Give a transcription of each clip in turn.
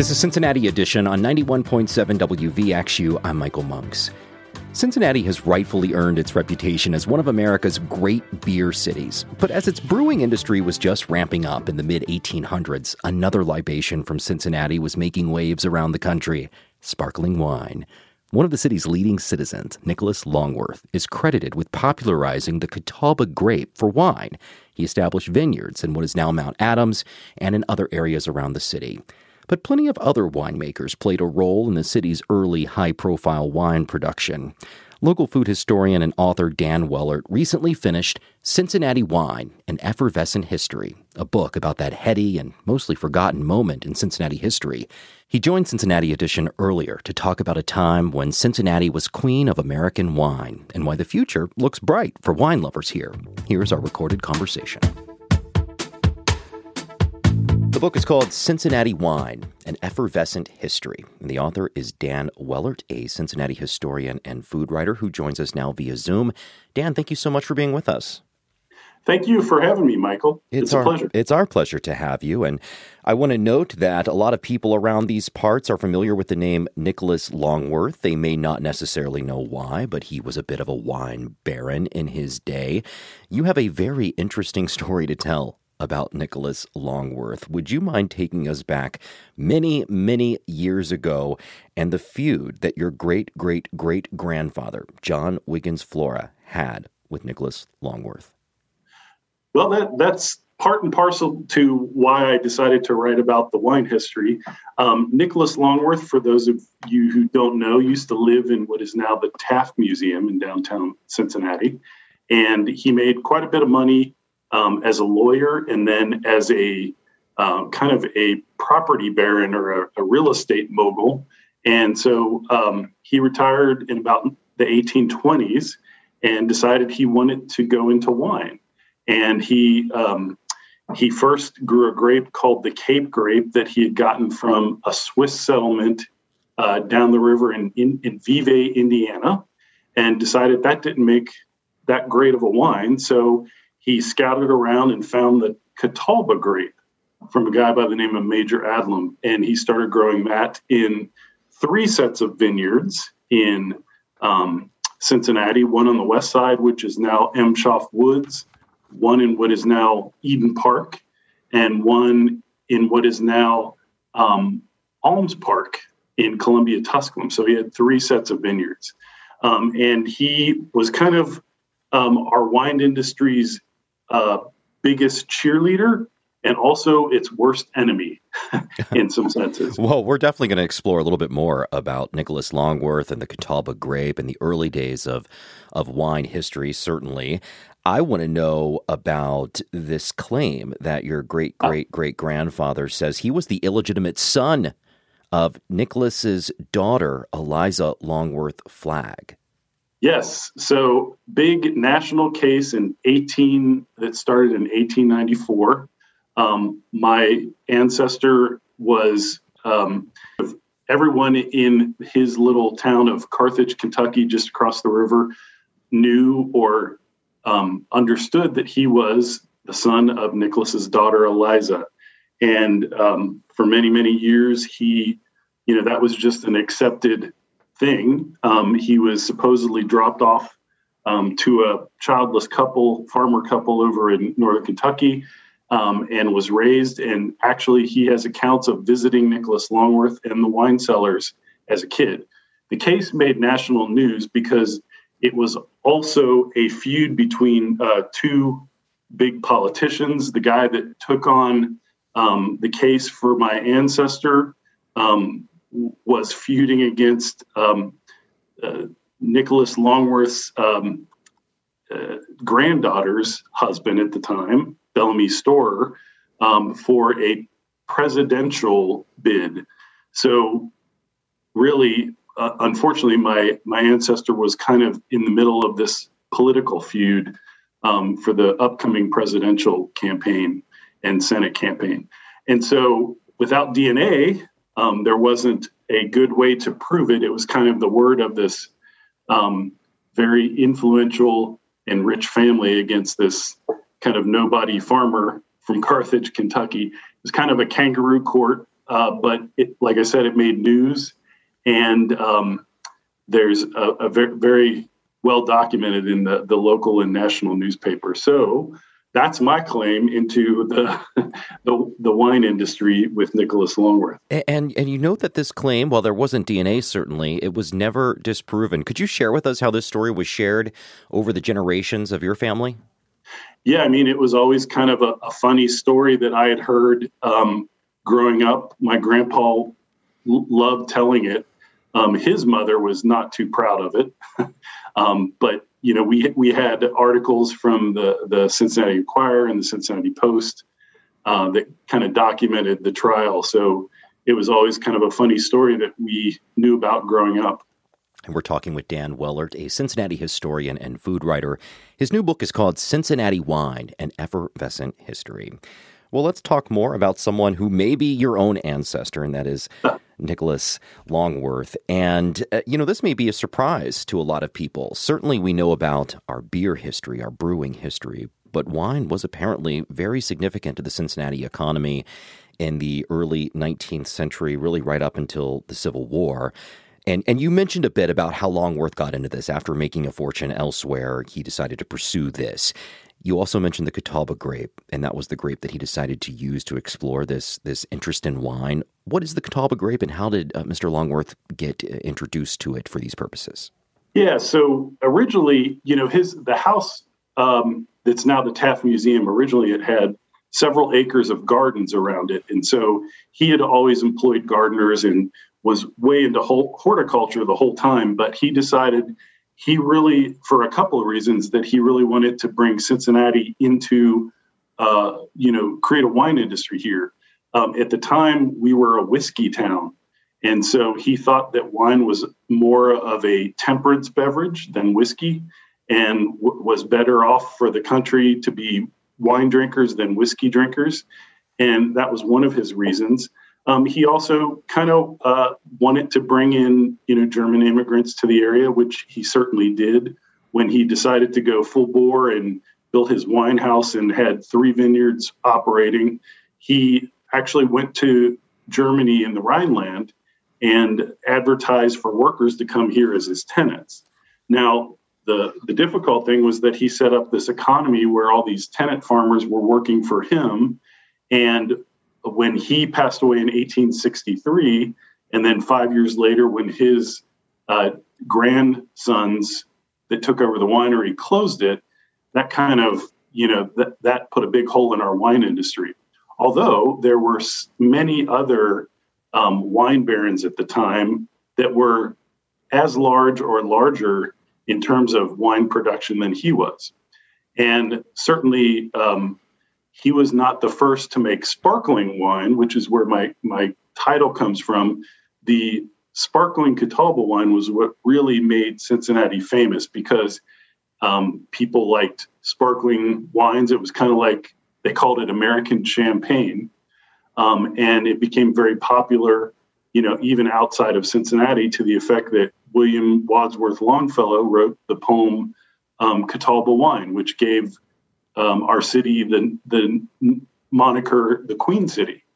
This is Cincinnati Edition on 91.7 WVXU. I'm Michael Monks. Cincinnati has rightfully earned its reputation as one of America's great beer cities. But as its brewing industry was just ramping up in the mid-1800s, another libation from Cincinnati was making waves around the country: sparkling wine. One of the city's leading citizens, Nicholas Longworth, is credited with popularizing the Catawba grape for wine. He established vineyards in what is now Mount Adams and in other areas around the city. But plenty of other winemakers played a role in the city's early high-profile wine production. Local food historian and author Dan Wellert recently finished Cincinnati Wine, An Effervescent History, a book about that heady and mostly forgotten moment in Cincinnati history. He joined Cincinnati Edition earlier to talk about a time when Cincinnati was queen of American wine and why the future looks bright for wine lovers here. Here's our recorded conversation. The book is called Cincinnati Wine, An Effervescent History, and the author is Dan Wellert, a Cincinnati historian and food writer who joins us now via Zoom. Dan, thank you so much for being with us. Thank you for having me, Michael. It's a pleasure. It's our pleasure to have you, and I want to note that a lot of people around these parts are familiar with the name Nicholas Longworth. They may not necessarily know why, but he was a bit of a wine baron in his day. You have a very interesting story to tell about Nicholas Longworth. Would you mind taking us back many, many years ago and the feud that your great-great-great-grandfather, John Wiggins Flora, had with Nicholas Longworth? Well, that's part and parcel to why I decided to write about the wine history. Nicholas Longworth, for those of you who don't know, used to live in what is now the Taft Museum in downtown Cincinnati, and he made quite a bit of money as a lawyer and then as a kind of a property baron or a real estate mogul. And so he retired in about the 1820s and decided he wanted to go into wine. And he first grew a grape called the Cape grape that he had gotten from a Swiss settlement down the river in Vevey, Indiana, and decided that didn't make that great of a wine. So he scouted around and found the Catawba grape from a guy by the name of Major Adlam, and he started growing that in 3 sets of vineyards in Cincinnati, one on the west side, which is now Emshoff Woods, one in what is now Eden Park, and one in what is now Alms Park in Columbia, Tusculum. So he had 3 sets of vineyards. And he was kind of our wine industry's biggest cheerleader and also its worst enemy in some senses. Well, we're definitely going to explore a little bit more about Nicholas Longworth and the Catawba grape and the early days of wine history, certainly. I want to know about this claim that your great-great-great-grandfather says he was the illegitimate son of Nicholas's daughter, Eliza Longworth Flagg. Yes. So big national case that started in 1894. My ancestor was everyone in his little town of Carthage, Kentucky, just across the river, knew or understood that he was the son of Nicholas's daughter, Eliza. And for many, many years, that was just an accepted thing. He was supposedly dropped off to a childless farmer couple over in northern Kentucky, and was raised. And actually, he has accounts of visiting Nicholas Longworth and the wine cellars as a kid. The case made national news because it was also a feud between 2 big politicians. The guy that took on the case for my ancestor was feuding against Nicholas Longworth's granddaughter's husband at the time, Bellamy Storer, for a presidential bid. So really, unfortunately, my ancestor was kind of in the middle of this political feud for the upcoming presidential campaign and Senate campaign. And so without DNA, there wasn't a good way to prove it. It was kind of the word of this very influential and rich family against this kind of nobody farmer from Carthage, Kentucky. It was kind of a kangaroo court. but like I said, it made news, and there's a very, very well documented in the local and national newspaper. So that's my claim into the wine industry with Nicholas Longworth. And you note that this claim, while there wasn't DNA, certainly, it was never disproven. Could you share with us how this story was shared over the generations of your family? Yeah, I mean, it was always kind of a funny story that I had heard growing up. My grandpa loved telling it. His mother was not too proud of it. But, we had articles from the Cincinnati Enquirer and the Cincinnati Post that kind of documented the trial. So it was always kind of a funny story that we knew about growing up. And we're talking with Dan Wellert, a Cincinnati historian and food writer. His new book is called Cincinnati Wine, An Effervescent History. Well, let's talk more about someone who may be your own ancestor, and that is Nicholas Longworth. And, this may be a surprise to a lot of people. Certainly we know about our beer history, our brewing history, but wine was apparently very significant to the Cincinnati economy in the early 19th century, really right up until the Civil War. And you mentioned a bit about how Longworth got into this. After making a fortune elsewhere, he decided to pursue this. You also mentioned the Catawba grape, and that was the grape that he decided to use to explore this interest in wine. What is the Catawba grape, and how did Mr. Longworth get introduced to it for these purposes? Yeah, so originally, the house that's now the Taft Museum, originally it had several acres of gardens around it. And so he had always employed gardeners and was way into horticulture the whole time, but he decided he really, for a couple of reasons, that he really wanted to bring Cincinnati into, create a wine industry here. At the time, we were a whiskey town. And so he thought that wine was more of a temperance beverage than whiskey, and was better off for the country to be wine drinkers than whiskey drinkers. And that was one of his reasons. He also kind of wanted to bring in, German immigrants to the area, which he certainly did when he decided to go full bore and built his wine house and had 3 vineyards operating. He actually went to Germany in the Rhineland and advertised for workers to come here as his tenants. Now, the difficult thing was that he set up this economy where all these tenant farmers were working for him. And when he passed away in 1863, and then 5 years later, when his grandsons that took over the winery closed it, that kind of, that put a big hole in our wine industry. Although there were many other wine barons at the time that were as large or larger in terms of wine production than he was. And certainly, he was not the first to make sparkling wine, which is where my title comes from. The sparkling Catawba wine was what really made Cincinnati famous because people liked sparkling wines. It was kind of like they called it American champagne. And it became very popular, even outside of Cincinnati, to the effect that William Wadsworth Longfellow wrote the poem Catawba Wine, which gave our city the moniker the Queen City.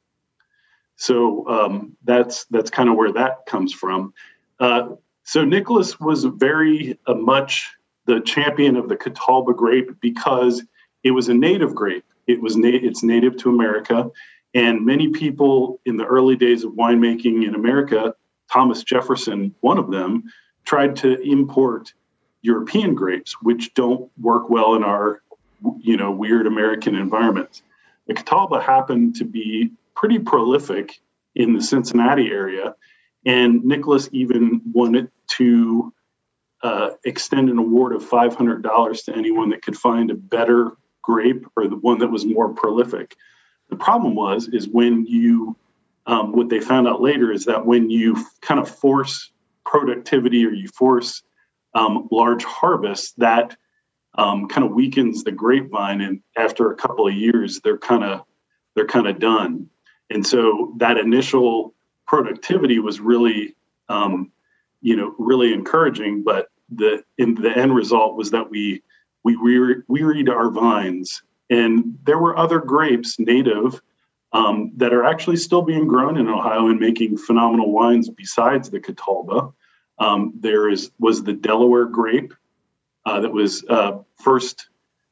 So that's kind of where that comes from. So Nicholas was very much the champion of the Catawba grape because it was a native grape. It's native to America, and many people in the early days of winemaking in America, Thomas Jefferson, one of them, tried to import European grapes, which don't work well in our weird American environments. The Catawba happened to be pretty prolific in the Cincinnati area, and Nicholas even wanted to extend an award of $500 to anyone that could find a better grape or the one that was more prolific. The problem is when you, what they found out later is that when you kind of force productivity or you force large harvests, that kind of weakens the grapevine, and after a couple of years, they're kind of done. And so that initial productivity was really, really encouraging. But the end result was that we wearied our vines, and there were other grapes native that are actually still being grown in Ohio and making phenomenal wines besides the Catawba. Was the Delaware grape that was first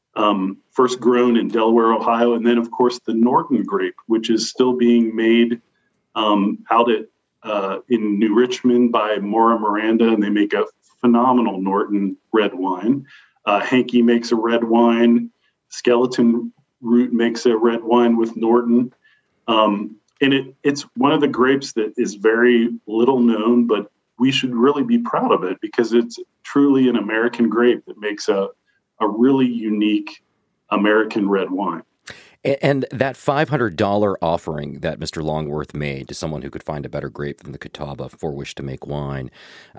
grown in Delaware, Ohio, and then of course the Norton grape, which is still being made out in New Richmond by Mora Miranda, and they make a phenomenal Norton red wine. Hankey makes a red wine. Skeleton Root makes a red wine with Norton. And it's one of the grapes that is very little known, but we should really be proud of it because it's truly an American grape that makes a really unique American red wine. And that $500 offering that Mr. Longworth made to someone who could find a better grape than the Catawba for which to make wine,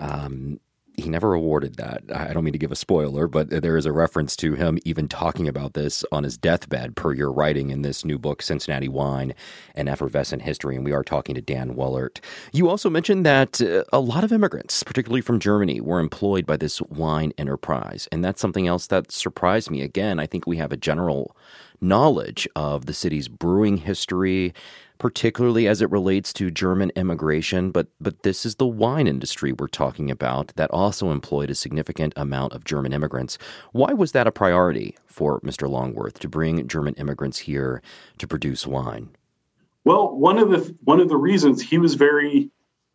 he never awarded that. I don't mean to give a spoiler, but there is a reference to him even talking about this on his deathbed, per your writing in this new book, Cincinnati Wine, An Effervescent History. And we are talking to Dan Wellert. You also mentioned that a lot of immigrants, particularly from Germany, were employed by this wine enterprise. And that's something else that surprised me. Again, I think we have a general knowledge of the city's brewing history, particularly as it relates to German immigration. But this is the wine industry we're talking about that also employed a significant amount of German immigrants. Why was that a priority for Mr. Longworth to bring German immigrants here to produce wine? Well, one of the reasons he was very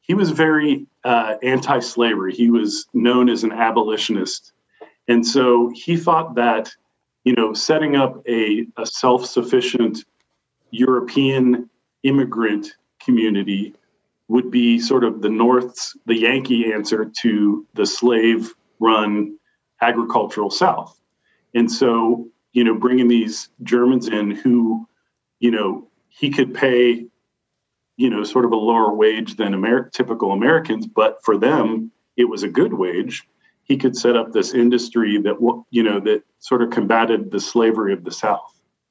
anti-slavery. He was known as an abolitionist, and so he thought that setting up a self-sufficient European immigrant community would be sort of the Yankee answer to the slave-run agricultural South. And so, bringing these Germans in who, he could pay, sort of a lower wage than typical Americans, but for them, it was a good wage. He could set up this industry that, that sort of combated the slavery of the South.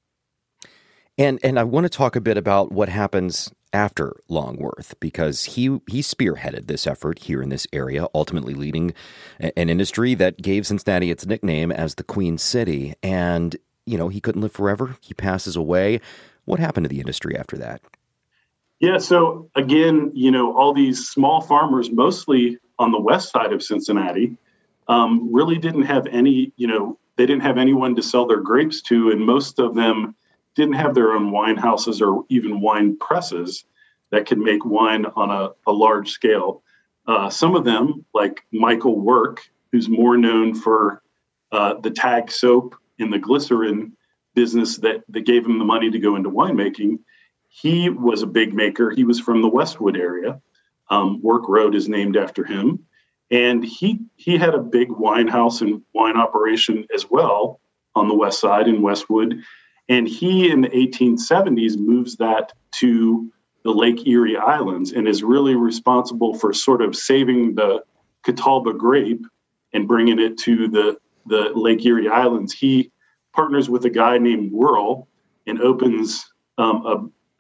And I want to talk a bit about what happens after Longworth, because he spearheaded this effort here in this area, ultimately leading an industry that gave Cincinnati its nickname as the Queen City. And, he couldn't live forever. He passes away. What happened to the industry after that? Yeah, so again, all these small farmers, mostly on the west side of Cincinnati, really didn't have any, they didn't have anyone to sell their grapes to, and most of them didn't have their own wine houses or even wine presses that could make wine on a large scale. Some of them, like Michael Work, who's more known for the Tag soap and the glycerin business that gave him the money to go into winemaking, he was a big maker. He was from the Westwood area. Work Road is named after him. And he had a big wine house and wine operation as well on the west side in Westwood. And he, in the 1870s, moves that to the Lake Erie Islands and is really responsible for sort of saving the Catawba grape and bringing it to the Lake Erie Islands. He partners with a guy named Whirl and opens a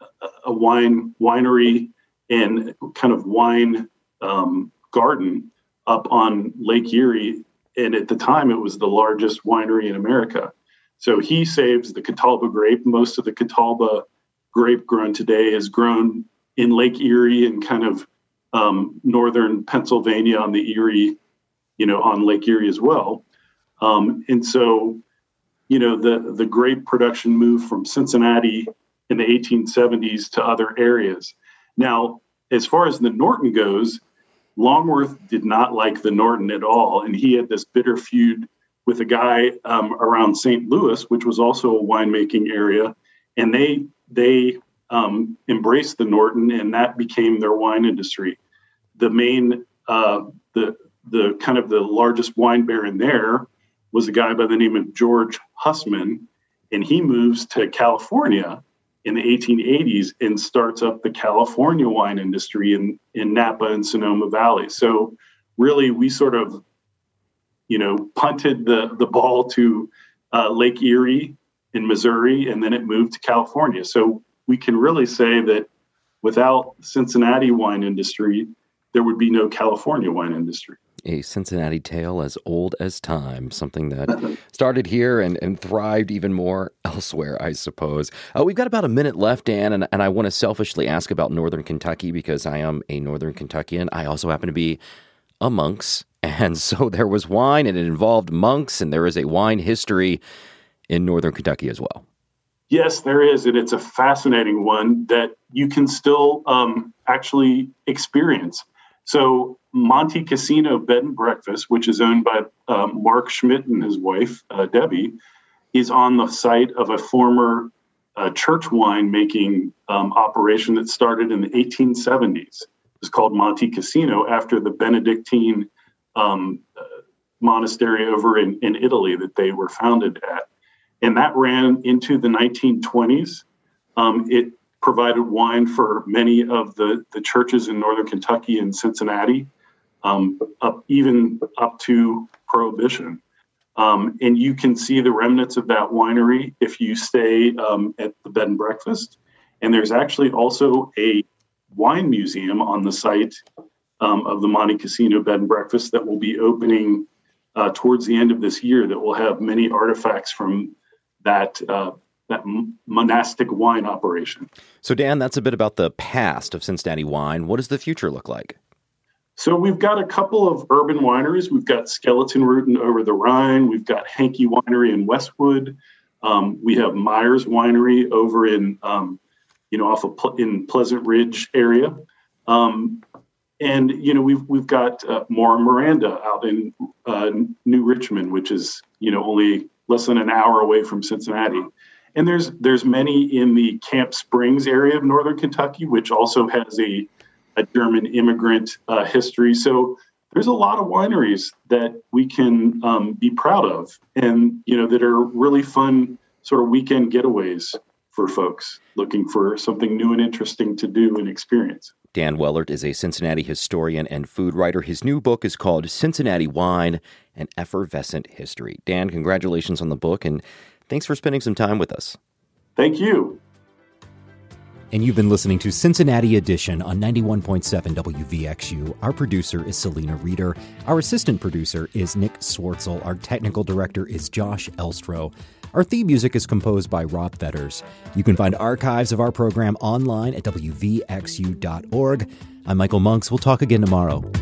winery and kind of wine garden up on Lake Erie. And at the time, it was the largest winery in America. So he saves the Catawba grape. Most of the Catawba grape grown today is grown in Lake Erie and kind of northern Pennsylvania on the Erie, on Lake Erie as well. And so, the grape production moved from Cincinnati in the 1870s to other areas. Now, as far as the Norton goes, Longworth did not like the Norton at all, and he had this bitter feud with a guy around St. Louis, which was also a winemaking area, and they embraced the Norton, and that became their wine industry. The main, the kind of the largest wine baron there was a guy by the name of George Hussman, and he moves to California in the 1880s and starts up the California wine industry in Napa and Sonoma Valley. So really, we sort of, punted the ball to Lake Erie in Missouri, and then it moved to California. So we can really say that without Cincinnati wine industry, there would be no California wine industry. A Cincinnati tale as old as time, something that started here and thrived even more elsewhere, I suppose. We've got about a minute left, Dan, and I want to selfishly ask about Northern Kentucky because I am a Northern Kentuckian. I also happen to be a Monk's, and so there was wine, and it involved monks, and there is a wine history in Northern Kentucky as well. Yes, there is, and it's a fascinating one that you can still actually experience. So Monte Casino Bed and Breakfast, which is owned by Mark Schmidt and his wife, Debbie, is on the site of a former church wine-making operation that started in the 1870s. It was called Monte Casino after the Benedictine monastery over in Italy that they were founded at. And that ran into the 1920s. It provided wine for many of the churches in Northern Kentucky and Cincinnati, even up to Prohibition. And you can see the remnants of that winery if you stay at the bed and breakfast. And there's actually also a wine museum on the site of the Monte Casino Bed and Breakfast that will be opening towards the end of this year that will have many artifacts from that monastic wine operation. So, Dan, that's a bit about the past of Cincinnati wine. What does the future look like? So we've got a couple of urban wineries. We've got Skeleton Root and Over the Rhine. We've got Hankey Winery in Westwood. We have Myers Winery over in, in Pleasant Ridge area. And, we've got Mora Miranda out in New Richmond, which is, only less than an hour away from Cincinnati. And there's many in the Camp Springs area of Northern Kentucky, which also has a German immigrant history. So there's a lot of wineries that we can be proud of and, that are really fun sort of weekend getaways for folks looking for something new and interesting to do and experience. Dan Wellert is a Cincinnati historian and food writer. His new book is called Cincinnati Wine, An Effervescent History. Dan, congratulations on the book, and thanks for spending some time with us. Thank you. And you've been listening to Cincinnati Edition on 91.7 WVXU. Our producer is Selena Reeder. Our assistant producer is Nick Swartzel. Our technical director is Josh Elstro. Our theme music is composed by Rob Fetters. You can find archives of our program online at WVXU.org. I'm Michael Monks. We'll talk again tomorrow.